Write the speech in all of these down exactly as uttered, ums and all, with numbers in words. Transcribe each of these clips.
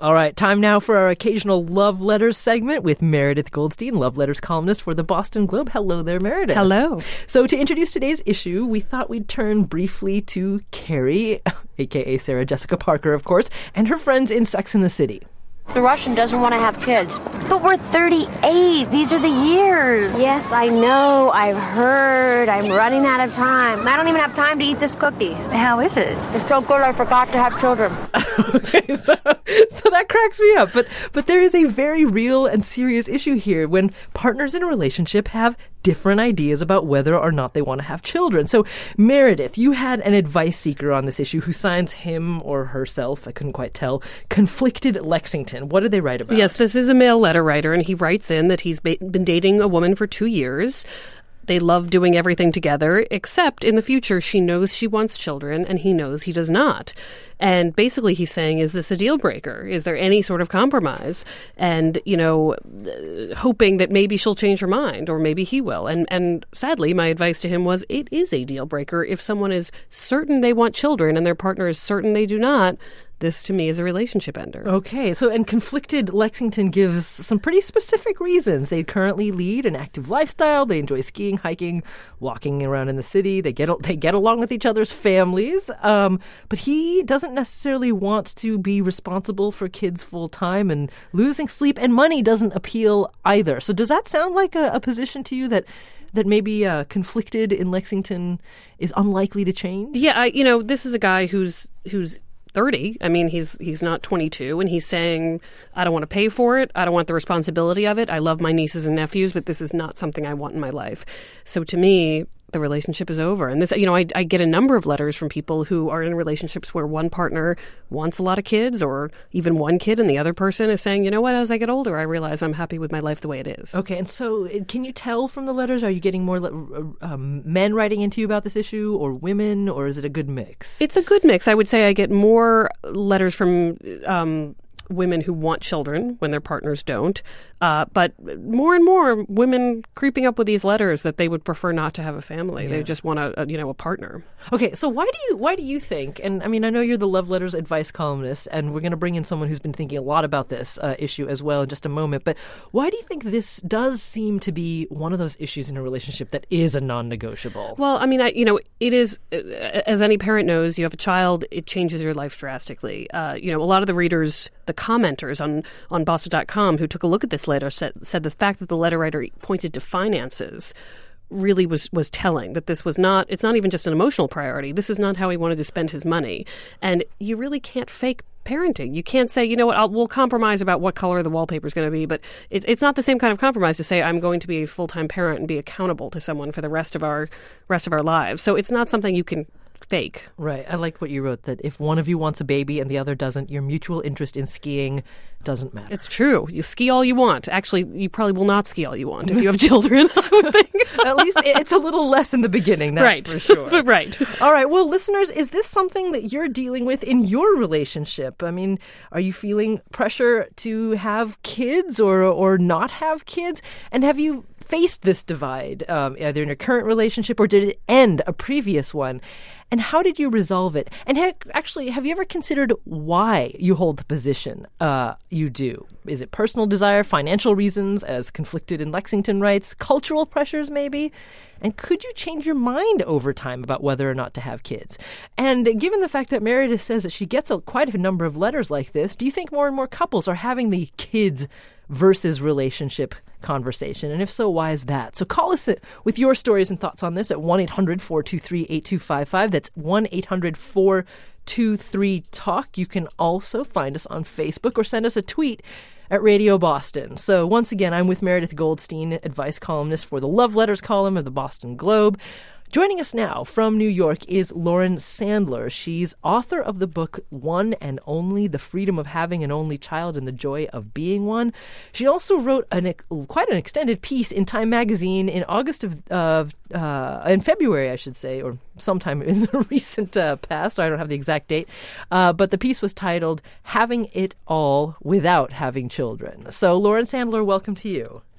All right, time now for our occasional Love Letters segment with Meredith Goldstein, Love Letters columnist for the Boston Globe. Hello there, Meredith. Hello. So to introduce today's issue, we thought we'd turn briefly to Carrie, a k a. Sarah Jessica Parker, of course, and her friends in Sex and the City. The Russian doesn't want to have kids. But we're thirty-eight. These are the years. Yes, I know. I've heard. I'm running out of time. I don't even have time to eat this cookie. How is it? It's so good I forgot to have children. Okay, so, so that cracks me up. But but there is a very real and serious issue here when partners in a relationship have different ideas about whether or not they want to have children. So, Meredith, you had an advice seeker on this issue who signs him or herself, I couldn't quite tell, Conflicted Lexington. What did they write about? Yes, this is a male letter writer, and he writes in that he's ba- been dating a woman for two years. They love doing everything together, except in the future she knows she wants children and he knows he does not. And basically he's saying, is this a deal breaker? Is there any sort of compromise? And, you know, hoping that maybe she'll change her mind or maybe he will. And and sadly, my advice to him was it is a deal breaker if someone is certain they want children and their partner is certain they do not. This, to me, is a relationship ender. Okay, so and Conflicted Lexington gives some pretty specific reasons. They currently lead an active lifestyle. They enjoy skiing, hiking, walking around in the city. They get they get along with each other's families. Um, but he doesn't necessarily want to be responsible for kids full time, and losing sleep and money doesn't appeal either. So does that sound like a, a position to you that that maybe uh, Conflicted in Lexington is unlikely to change? Yeah, I, you know, this is a guy who's who's. thirty. I mean, he's he's not twenty-two, and he's saying, I don't want to pay for it. I don't want the responsibility of it. I love my nieces and nephews, but this is not something I want in my life. So to me, the relationship is over. And this, you know, I, I get a number of letters from people who are in relationships where one partner wants a lot of kids or even one kid, and the other person is saying, you know what, as I get older, I realize I'm happy with my life the way it is. Okay, and so can you tell from the letters, are you getting more um, men writing into you about this issue or women, or is it a good mix? It's a good mix. I would say I get more letters from um, women who want children when their partners don't. Uh, but more and more women creeping up with these letters that they would prefer not to have a family. Yeah. They just want a, a, you know, a partner. Okay, so why do you why do you think, and I mean, I know you're the Love Letters advice columnist, and we're going to bring in someone who's been thinking a lot about this uh, issue as well in just a moment, but why do you think this does seem to be one of those issues in a relationship that is a non-negotiable? Well, I mean, I, you know, it is, as any parent knows, you have a child, it changes your life drastically. Uh, you know, a lot of the readers, the commenters on, on Boston dot com who took a look at this letter said, said the fact that the letter writer pointed to finances really was, was telling, that this was not, it's not even just an emotional priority. This is not how he wanted to spend his money. And you really can't fake parenting. You can't say, you know what, I'll, we'll compromise about what color the wallpaper is going to be, but it, it's not the same kind of compromise to say I'm going to be a full-time parent and be accountable to someone for the rest of our rest of our lives. So it's not something you can fake. Right. I liked what you wrote, that if one of you wants a baby and the other doesn't, your mutual interest in skiing doesn't matter. It's true. You ski all you want. Actually, you probably will not ski all you want if you have children, I would think. At least it's a little less in the beginning, that's right. for sure. Right. All right. Well, listeners, is this something that you're dealing with in your relationship? I mean, are you feeling pressure to have kids or or not have kids? And have you faced this divide, um, either in your current relationship or did it end a previous one? And how did you resolve it? And ha- actually, have you ever considered why you hold the position uh, you do? Is it personal desire, financial reasons, as Conflicted in Lexington writes, cultural pressures maybe? And could you change your mind over time about whether or not to have kids? And given the fact that Meredith says that she gets a, quite a number of letters like this, do you think more and more couples are having the kids versus relationship conversation? And if so, why is that? So call us with your stories and thoughts on this at one eight hundred four two three eight two five five. That's one eight hundred four two three talk. You can also find us on Facebook or send us a tweet at Radio Boston. So once again, I'm with Meredith Goldstein, advice columnist for the Love Letters column of the Boston Globe. Joining us now from New York is Lauren Sandler. She's author of the book One and Only, The Freedom of Having an Only Child and the Joy of Being One. She also wrote an, quite an extended piece in Time magazine in August of, of uh, in February, I should say, or sometime in the recent uh, past. So I don't have the exact date. Uh, but the piece was titled Having It All Without Having Children. So Lauren Sandler, welcome to you.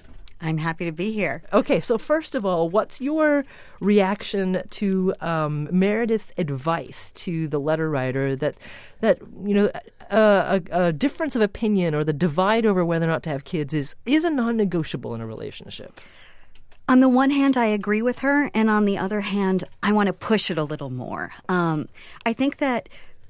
I'm happy to be here. Okay, so first of all, what's your reaction to um, Meredith's advice to the letter writer that, that you know, a, a, a difference of opinion or the divide over whether or not to have kids is, is a non-negotiable in a relationship? On the one hand, I agree with her, and on the other hand, I want to push it a little more. Um, I think that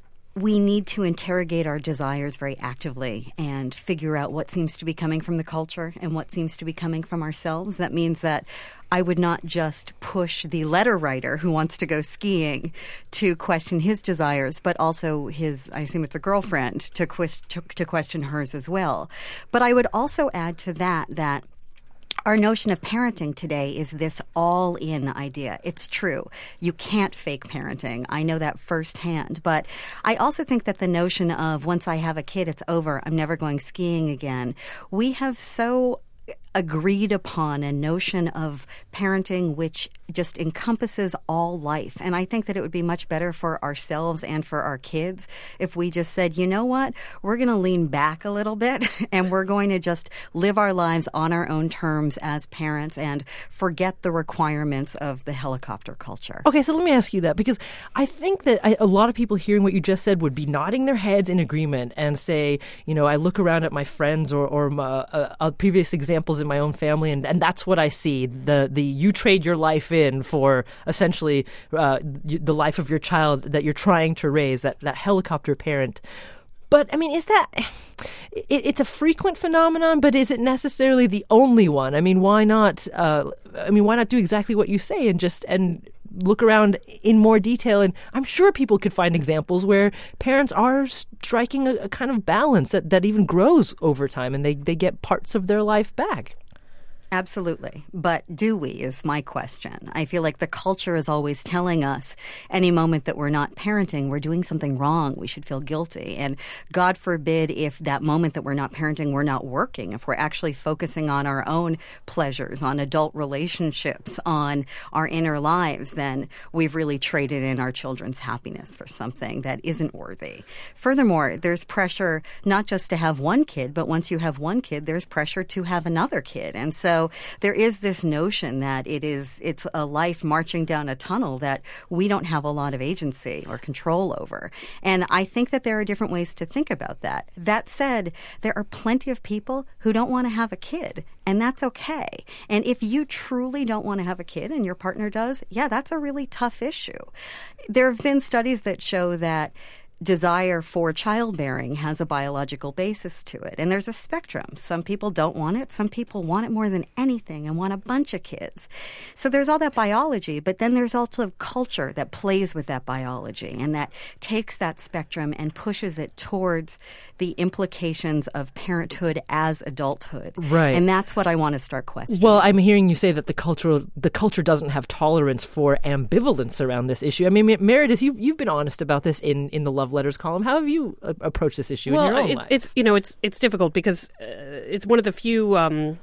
we need to interrogate our desires very actively and figure out what seems to be coming from the culture and what seems to be coming from ourselves. That means that I would not just push the letter writer who wants to go skiing to question his desires, but also his, I assume it's a girlfriend, to, quest- to, to question hers as well. But I would also add to that that our notion of parenting today is this all-in idea. It's true. You can't fake parenting. I know that firsthand. But I also think that the notion of once I have a kid, it's over. I'm never going skiing again. We have so agreed upon a notion of parenting which just encompasses all life. And I think that it would be much better for ourselves and for our kids if we just said, you know what, we're going to lean back a little bit and we're going to just live our lives on our own terms as parents and forget the requirements of the helicopter culture. Okay, so let me ask you that, because I think that I, a lot of people hearing what you just said would be nodding their heads in agreement and say, you know, I look around at my friends or, or my, uh, uh, previous examples in my own family, and, and that's what I see. The the you trade your life in for essentially uh, the life of your child that you're trying to raise, that, that helicopter parent. But, I mean, is that it, – it's a frequent phenomenon, but is it necessarily the only one? I mean, why not uh, – I mean, why not do exactly what you say and just – and look around in more detail? And I'm sure people could find examples where parents are striking a, a kind of balance that, that even grows over time, and they, they get parts of their life back. Absolutely. But do we is my question. I feel like the culture is always telling us any moment that we're not parenting, we're doing something wrong. We should feel guilty. And God forbid if that moment that we're not parenting, we're not working, if we're actually focusing on our own pleasures, on adult relationships, on our inner lives, then we've really traded in our children's happiness for something that isn't worthy. Furthermore, there's pressure not just to have one kid, but once you have one kid, there's pressure to have another kid. And so there is this notion that it is it's a life marching down a tunnel that we don't have a lot of agency or control over. And I think that there are different ways to think about that. That said, there are plenty of people who don't want to have a kid, and that's okay. And if you truly don't want to have a kid and your partner does, yeah, that's a really tough issue. There have been studies that show that desire for childbearing has a biological basis to it. And there's a spectrum. Some people don't want it. Some people want it more than anything and want a bunch of kids. So there's all that biology, but then there's also culture that plays with that biology and that takes that spectrum and pushes it towards the implications of parenthood as adulthood. Right. And that's what I want to start questioning. Well, I'm hearing you say that the culture the culture doesn't have tolerance for ambivalence around this issue. I mean, Meredith, you've, you've been honest about this in, in the Love Letters column. How have you uh, approached this issue well, in your own it, life? It's, you know, it's it's difficult because uh, it's one of the few um,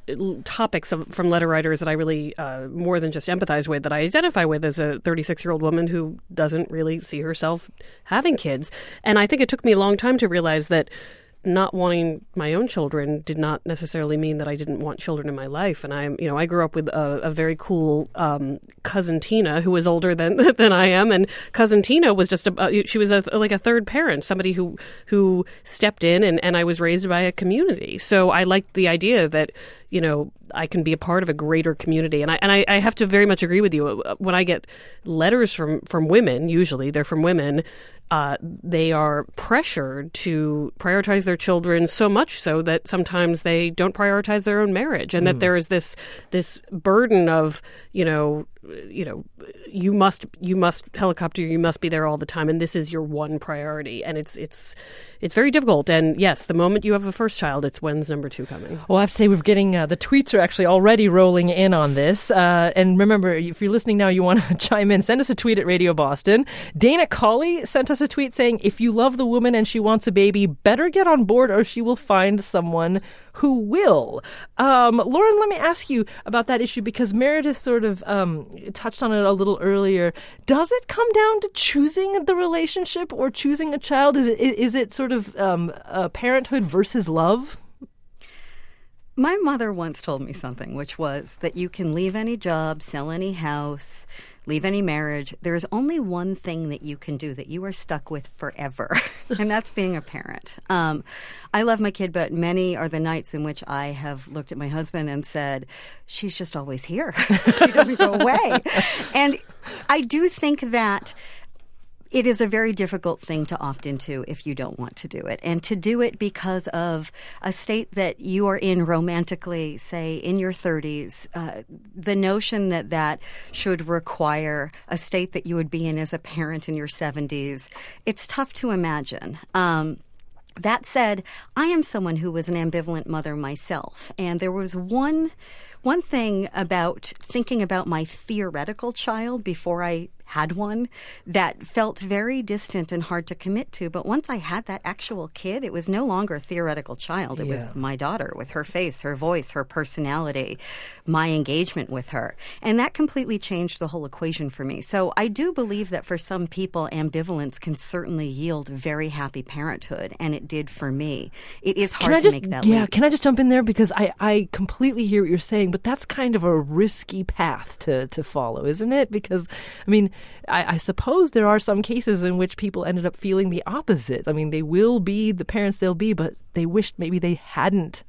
topics of, from letter writers that I really uh, more than just empathize with, that I identify with as a thirty-six-year-old woman who doesn't really see herself having kids. And I think it took me a long time to realize that not wanting my own children did not necessarily mean that I didn't want children in my life. And I'm, you know, I grew up with a, a very cool um, cousin Tina, who was older than than I am, and cousin Tina was just a, she was a, like a third parent, somebody who who stepped in, and, and I was raised by a community. So I liked the idea that, you know, I can be a part of a greater community. And I and I, I have to very much agree with you. When I get letters from, from women, usually they're from women, uh, they are pressured to prioritize their children, so much so that sometimes they don't prioritize their own marriage, and mm. that there is this this burden of, you know, you know, you must you must helicopter, you must be there all the time, and this is your one priority. And it's it's it's very difficult. And yes, the moment you have a first child, it's when's number two coming? Well, I have to say we're getting uh, the tweets are actually already rolling in on this. Uh, and remember, if you're listening now, you want to chime in, send us a tweet at Radio Boston. Dana Colley sent us a tweet saying, if you love the woman and she wants a baby, better get on board or she will find someone who will. Um, Lauren, let me ask you about that issue, because Meredith sort of um, touched on it a little earlier. Does it come down to choosing the relationship or choosing a child? Is it, is it sort of um, uh, parenthood versus love? My mother once told me something, which was that you can leave any job, sell any house, leave any marriage. There is only one thing that you can do that you are stuck with forever, and that's being a parent. Um, I love my kid, but many are the nights in which I have looked at my husband and said, she's just always here. She doesn't go away. And I do think that it is a very difficult thing to opt into if you don't want to do it. And to do it because of a state that you are in romantically, say, in your thirties, uh, the notion that that should require a state that you would be in as a parent in your seventies, it's tough to imagine. Um, that said, I am someone who was an ambivalent mother myself. And there was one one thing about thinking about my theoretical child before I had one that felt very distant and hard to commit to. But once I had that actual kid, it was no longer a theoretical child. It yeah. was my daughter with her face, her voice, her personality, my engagement with her. And that completely changed the whole equation for me. So I do believe that for some people, ambivalence can certainly yield very happy parenthood. And it did for me. It is hard to just, make that yeah, leap. Can I just jump in there? Because I, I completely hear what you're saying, but that's kind of a risky path to, to follow, isn't it? Because, I mean, I, I suppose there are some cases in which people ended up feeling the opposite. I mean, they will be the parents they'll be, but they wished maybe they hadn't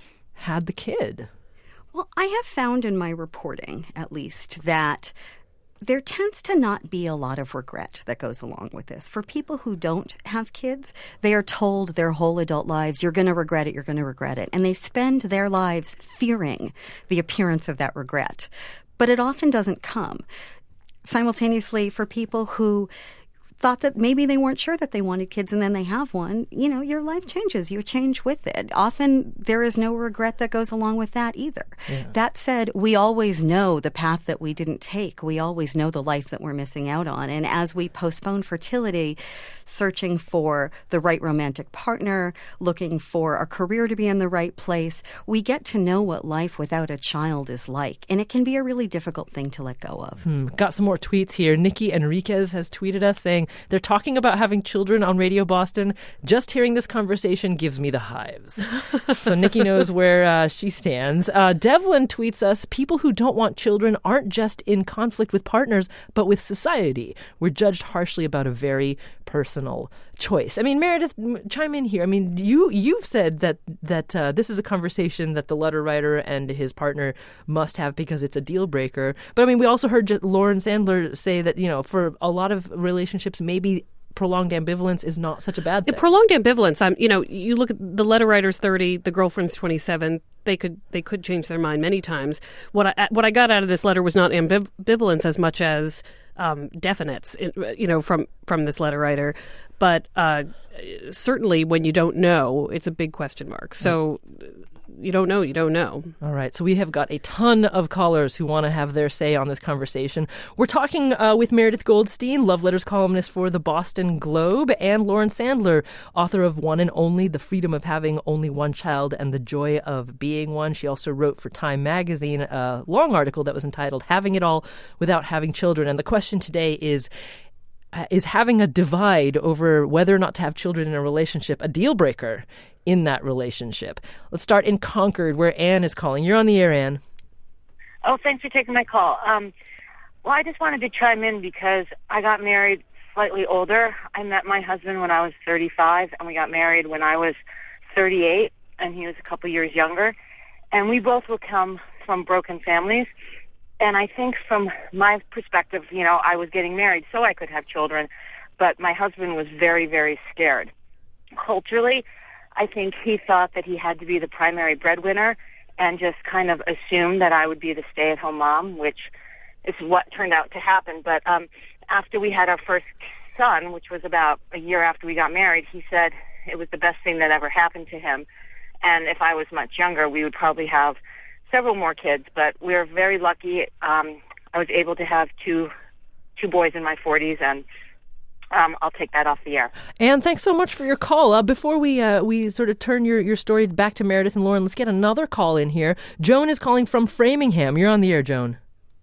had the kid. Well, I have found in my reporting, at least, that there tends to not be a lot of regret that goes along with this. For people who don't have kids, they are told their whole adult lives, you're going to regret it, you're going to regret it. And they spend their lives fearing the appearance of that regret. But it often doesn't come. Simultaneously, for people who thought that maybe they weren't sure that they wanted kids and then they have one, you know, your life changes. You change with it. Often there is no regret that goes along with that either. Yeah. That said, we always know the path that we didn't take. We always know the life that we're missing out on. And as we postpone fertility, searching for the right romantic partner, looking for a career to be in the right place, we get to know what life without a child is like. And it can be a really difficult thing to let go of. Hmm. Got some more tweets here. Nikki Enriquez has tweeted us saying, they're talking about having children on Radio Boston. Just hearing this conversation gives me the hives. So Nikki knows where uh, she stands. Uh, Devlin tweets us, people who don't want children aren't just in conflict with partners, but with society. We're judged harshly about a very personal choice. I mean, Meredith, chime in here. I mean, you, you've said that, that uh, this is a conversation that the letter writer and his partner must have because it's a deal breaker. But I mean, we also heard Lauren Sandler say that, you know, for a lot of relationships, maybe prolonged ambivalence is not such a bad thing. Prolonged ambivalence, I'm, you know, you look at the letter writer's thirty, the girlfriend's twenty-seven. They could they could change their mind many times. What I what I got out of this letter was not ambivalence as much as um, definites, you know, from from this letter writer. But uh, certainly, when you don't know, it's a big question mark. So. You don't know, you don't know. All right, so we have got a ton of callers who want to have their say on this conversation. We're talking uh, with Meredith Goldstein, love letters columnist for the Boston Globe, and Lauren Sandler, author of One and Only, The Freedom of Having Only One Child and the Joy of Being One. She also wrote for Time Magazine a long article that was entitled Having It All Without Having Children. And the question today is, uh, is having a divide over whether or not to have children in a relationship a deal breaker in that relationship? Let's start in Concord, where Anne is calling. You're on the air, Anne. Oh, thanks for taking my call. Um, well, I just wanted to chime in because I got married slightly older. I met my husband when I was thirty-five, and we got married when I was thirty-eight, and he was a couple years younger. And we both will come from broken families. And I think from my perspective, you know, I was getting married so I could have children, but my husband was very, very scared. Culturally, I think he thought that he had to be the primary breadwinner and just kind of assumed that I would be the stay-at-home mom, which is what turned out to happen. But um, after we had our first son, which was about a year after we got married, he said it was the best thing that ever happened to him. And if I was much younger, we would probably have several more kids. But we were very lucky. Um, I was able to have two two boys in my forties, and Um, I'll take that off the air. Anne, thanks so much for your call. Uh, before we uh, we sort of turn your, your story back to Meredith and Lauren, let's get another call in here. Joan is calling from Framingham. You're on the air, Joan.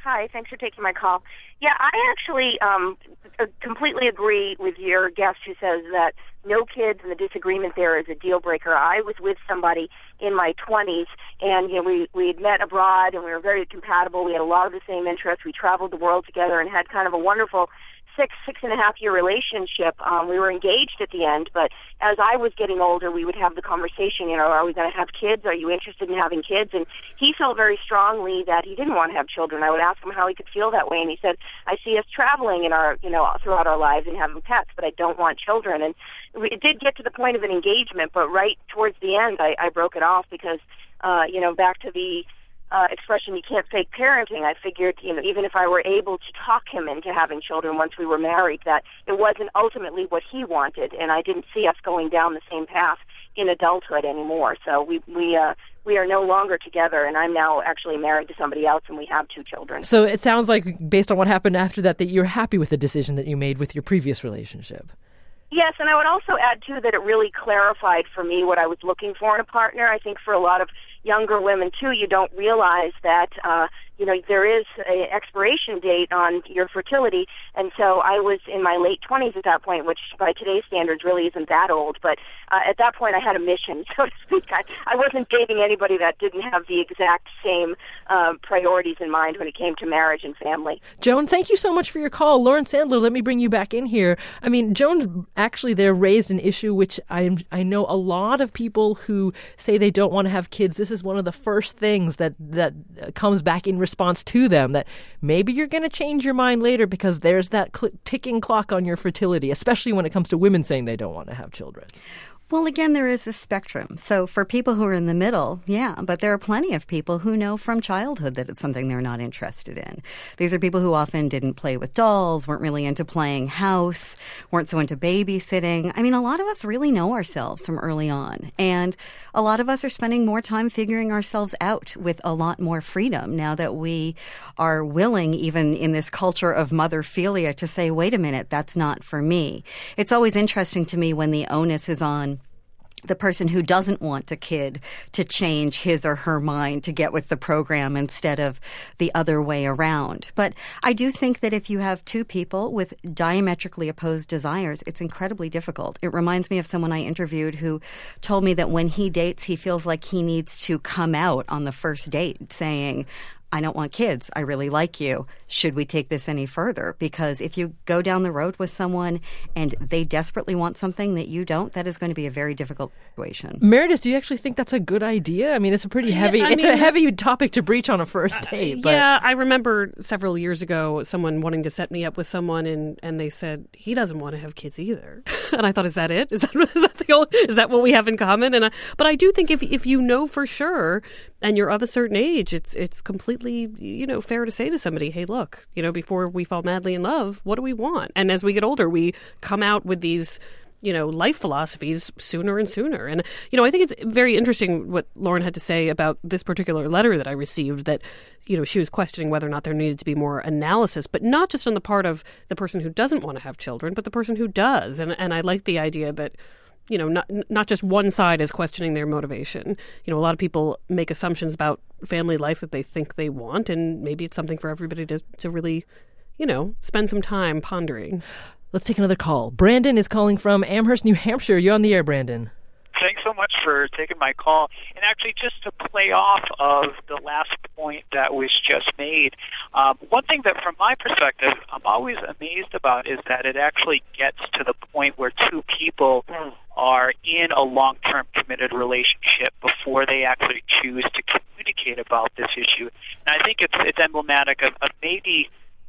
Hi, thanks for taking my call. Yeah, I actually um, completely agree with your guest who says that no kids and the disagreement there is a deal breaker. I was with somebody in my twenties, and you know, we we had met abroad, and we were very compatible. We had a lot of the same interests. We traveled the world together and had kind of a wonderful six, six and a half year relationship. Um, we were engaged at the end, but as I was getting older, we would have the conversation, you know, are we going to have kids? Are you interested in having kids? And he felt very strongly that he didn't want to have children. I would ask him how he could feel that way, and he said, I see us traveling in our, you know, throughout our lives and having pets, but I don't want children. And it did get to the point of an engagement, but right towards the end, I, I broke it off because, uh, you know, back to the Uh, expression, you can't fake parenting. I figured, you know, even if I were able to talk him into having children once we were married, that it wasn't ultimately what he wanted, and I didn't see us going down the same path in adulthood anymore. So we we uh, we are no longer together, and I'm now actually married to somebody else, and we have two children. So it sounds like, based on what happened after that, that you're happy with the decision that you made with your previous relationship. Yes, and I would also add, too, that it really clarified for me what I was looking for in a partner. I think for a lot of younger women, too, you don't realize that, uh, you know, there is an expiration date on your fertility. And so I was in my late twenties at that point, which by today's standards really isn't that old. But uh, at that point, I had a mission, so to speak. I, I wasn't dating anybody that didn't have the exact same uh, priorities in mind when it came to marriage and family. Joan, thank you so much for your call. Lauren Sandler, let me bring you back in here. I mean, Joan actually there raised an issue which I I know a lot of people who say they don't want to have kids. This is one of the first things that, that comes back in response to them, that maybe you're going to change your mind later because there's that cl- ticking clock on your fertility, especially when it comes to women saying they don't want to have children. Well, again, there is a spectrum. So for people who are in the middle, yeah, but there are plenty of people who know from childhood that it's something they're not interested in. These are people who often didn't play with dolls, weren't really into playing house, weren't so into babysitting. I mean, a lot of us really know ourselves from early on. And a lot of us are spending more time figuring ourselves out with a lot more freedom now that we are willing, even in this culture of motherphilia, to say, wait a minute, that's not for me. It's always interesting to me when the onus is on the person who doesn't want a kid to change his or her mind to get with the program instead of the other way around. But I do think that if you have two people with diametrically opposed desires, it's incredibly difficult. It reminds me of someone I interviewed who told me that when he dates, he feels like he needs to come out on the first date saying, I don't want kids. I really like you. Should we take this any further? Because if you go down the road with someone and they desperately want something that you don't, that is going to be a very difficult situation. Meredith, do you actually think that's a good idea? I mean, it's a pretty heavy, yeah, it's mean, a heavy topic to breach on a first date. Uh, but. Yeah, I remember several years ago someone wanting to set me up with someone, and, and they said he doesn't want to have kids either. And I thought, is that it? Is that is that the only, is that what we have in common? And I, but I do think if if you know for sure and you're of a certain age, it's it's completely, you know, fair to say to somebody, hey, look, you know, before we fall madly in love, what do we want? And as we get older, we come out with these, you know, life philosophies sooner and sooner. And, you know, I think it's very interesting what Lauren had to say about this particular letter that I received, that, you know, she was questioning whether or not there needed to be more analysis, but not just on the part of the person who doesn't want to have children, but the person who does. And and I like the idea that, you know, not not just one side is questioning their motivation. You know, a lot of people make assumptions about family life that they think they want, and maybe it's something for everybody to, to really, you know, spend some time pondering. Let's take another call. Brandon is calling from Amherst, New Hampshire. You're on the air, Brandon. Thanks so much for taking my call. And actually, just to play off of the last point that was just made, um, one thing that from my perspective I'm always amazed about is that it actually gets to the point where two people are in a long-term committed relationship before they actually choose to communicate about this issue. And I think it's, it's emblematic of, of maybe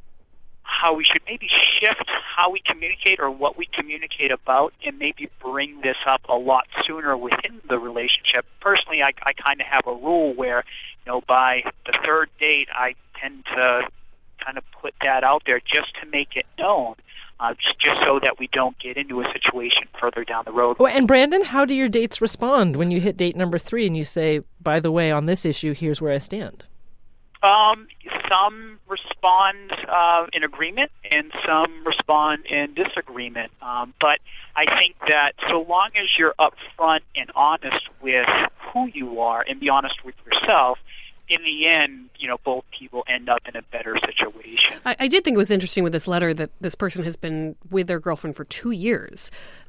how we should maybe shift how we communicate or what we communicate about, and maybe bring this up a lot sooner within the relationship. Personally, I, I kind of have a rule where, you know, by the third date, I tend to kind of put that out there just to make it known, uh, just, just so that we don't get into a situation further down the road. Oh, and Brandon, how do your dates respond when you hit date number three and you say, by the way, on this issue, here's where I stand? Um, some respond uh, in agreement, and some respond in disagreement. Um, but I think that so long as you're upfront and honest with who you are, and be honest with yourself, in the end, you know, both people end up in a better situation. I, I did think it was interesting with this letter that this person has been with their girlfriend for two years.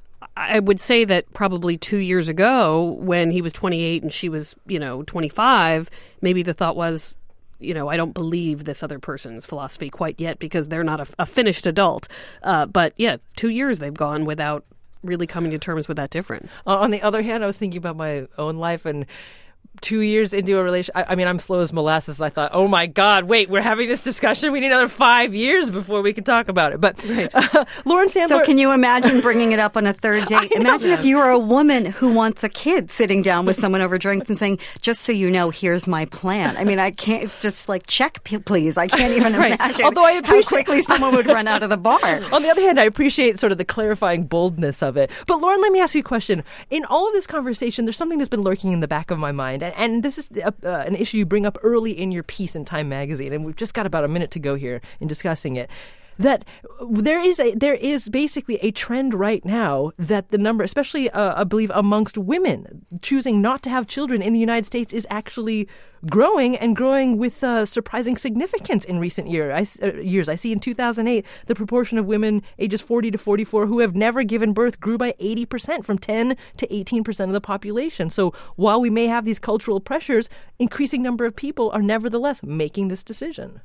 I would say that probably two years ago, when he was twenty-eight and she was, you know, twenty-five, maybe the thought was, you know, I don't believe this other person's philosophy quite yet because they're not a, a finished adult. Uh, but yeah, two years they've gone without really coming to terms with that difference. Uh, on the other hand, I was thinking about my own life, and two years into a relationship, I, I mean, I'm slow as molasses. And I thought, oh my God, wait, we're having this discussion. We need another five years before we can talk about it. But right. uh, Lauren Sandler. So can you imagine bringing it up on a third date? Imagine if you were a woman who wants a kid sitting down with someone over drinks and saying, just so you know, here's my plan. I mean, I can't, it's just like, check, please. I can't even right. imagine Although I appreciate- how quickly someone would run out of the bar. On the other hand, I appreciate sort of the clarifying boldness of it. But Lauren, let me ask you a question. In all of this conversation, there's something that's been lurking in the back of my mind. And, and this is a, uh, an issue you bring up early in your piece in Time Magazine. And we've just got about a minute to go here in discussing it. That there is a there is basically a trend right now that the number, especially uh, I believe amongst women choosing not to have children in the United States, is actually growing and growing with uh, surprising significance in recent year, I, uh, years. I see in two thousand eight, the proportion of women ages forty to forty-four who have never given birth grew by eighty percent, from ten to eighteen percent of the population. So while we may have these cultural pressures, increasing number of people are nevertheless making this decision.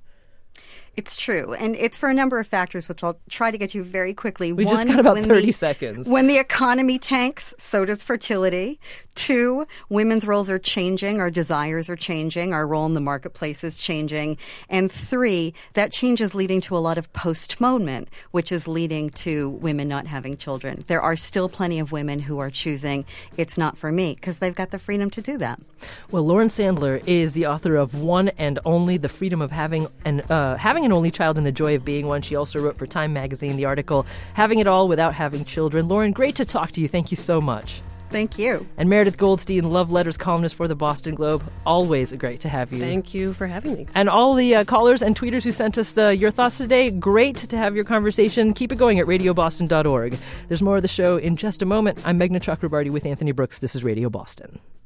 It's true. And it's for a number of factors, which I'll try to get to very quickly. We One, just got about thirty the, seconds. When the economy tanks, so does fertility. Two, women's roles are changing. Our desires are changing. Our role in the marketplace is changing. And three, that change is leading to a lot of postponement, which is leading to women not having children. There are still plenty of women who are choosing it's not for me because they've got the freedom to do that. Well, Lauren Sandler is the author of One and Only: The Freedom of Having an uh, Having an Only Child and the Joy of Being One. She also wrote for Time Magazine the article Having It All Without Having Children. Lauren, great to talk to you. Thank you so much. Thank you. And Meredith Goldstein, Love Letters columnist for the Boston Globe. Always great to have you. Thank you for having me. And all the uh, callers and tweeters who sent us the, your thoughts today, great to have your conversation. Keep it going at radio boston dot org. There's more of the show in just a moment. I'm Meghna Chakrabarty with Anthony Brooks. This is Radio Boston.